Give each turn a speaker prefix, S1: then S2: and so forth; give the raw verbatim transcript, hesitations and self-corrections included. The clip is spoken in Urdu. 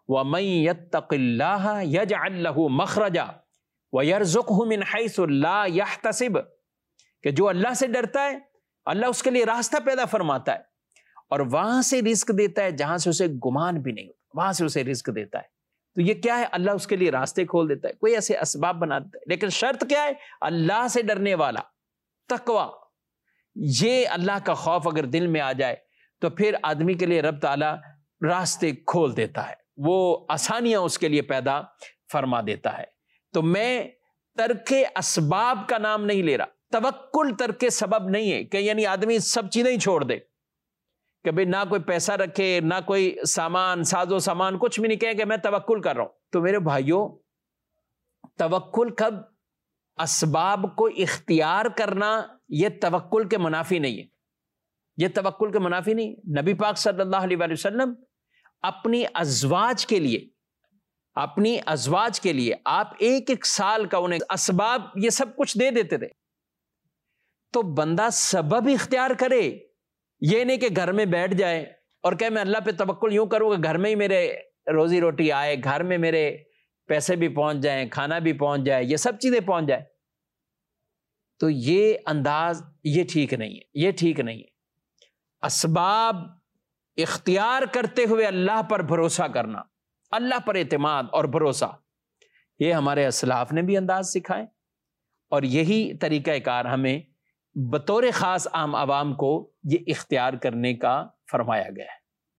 S1: وَمَن يَتَّقِ اللَّهَ يَجْعَل لَّهُ مَخْرَجًا وَيَرْزُقْهُ مِنْ حَيْثُ لَا يَحْتَسِبُ، کہ جو اللہ سے ڈرتا ہے اللہ اس کے لیے راستہ پیدا فرماتا ہے اور وہاں سے رزق دیتا ہے جہاں سے اسے گمان بھی نہیں ہوتا، وہاں سے اسے رزق دیتا ہے۔ تو یہ کیا ہے؟ اللہ اس کے لیے راستے کھول دیتا ہے، کوئی ایسے اسباب بنا دیتا ہے، لیکن شرط کیا ہے؟ اللہ سے ڈرنے والا، تقویٰ، یہ اللہ کا خوف اگر دل میں آ جائے تو پھر آدمی کے لیے رب تعالیٰ راستے کھول دیتا ہے، وہ آسانیاں اس کے لیے پیدا فرما دیتا ہے۔ تو میں ترک اسباب کا نام نہیں لے رہا، توکل ترک سبب نہیں ہے کہ یعنی آدمی سب چیزیں ہی چھوڑ دے، کہ بھئی نہ کوئی پیسہ رکھے، نہ کوئی سامان، ساز و سامان کچھ بھی نہیں، کہے کہ میں توکل کر رہا ہوں۔ تو میرے بھائیوں، توکل کب؟ اسباب کو اختیار کرنا یہ توکل کے منافی نہیں ہے، یہ توکل کے منافی نہیں ہے۔ نبی پاک صلی اللہ علیہ وآلہ وسلم اپنی ازواج کے لیے اپنی ازواج کے لیے آپ ایک ایک سال کا انہیں اسباب یہ سب کچھ دے دیتے تھے۔ تو بندہ سبب اختیار کرے، یہ نہیں کہ گھر میں بیٹھ جائے اور کہے میں اللہ پہ توکل یوں کروں کہ گھر میں ہی میرے روزی روٹی آئے، گھر میں میرے پیسے بھی پہنچ جائیں، کھانا بھی پہنچ جائے، یہ سب چیزیں پہنچ جائے۔ تو یہ انداز یہ ٹھیک نہیں ہے، یہ ٹھیک نہیں ہے۔ اسباب اختیار کرتے ہوئے اللہ پر بھروسہ کرنا، اللہ پر اعتماد اور بھروسہ، یہ ہمارے اسلاف نے بھی انداز سکھائے اور یہی طریقہ کار ہمیں بطور خاص عام عوام کو یہ اختیار کرنے کا فرمایا گیا ہے۔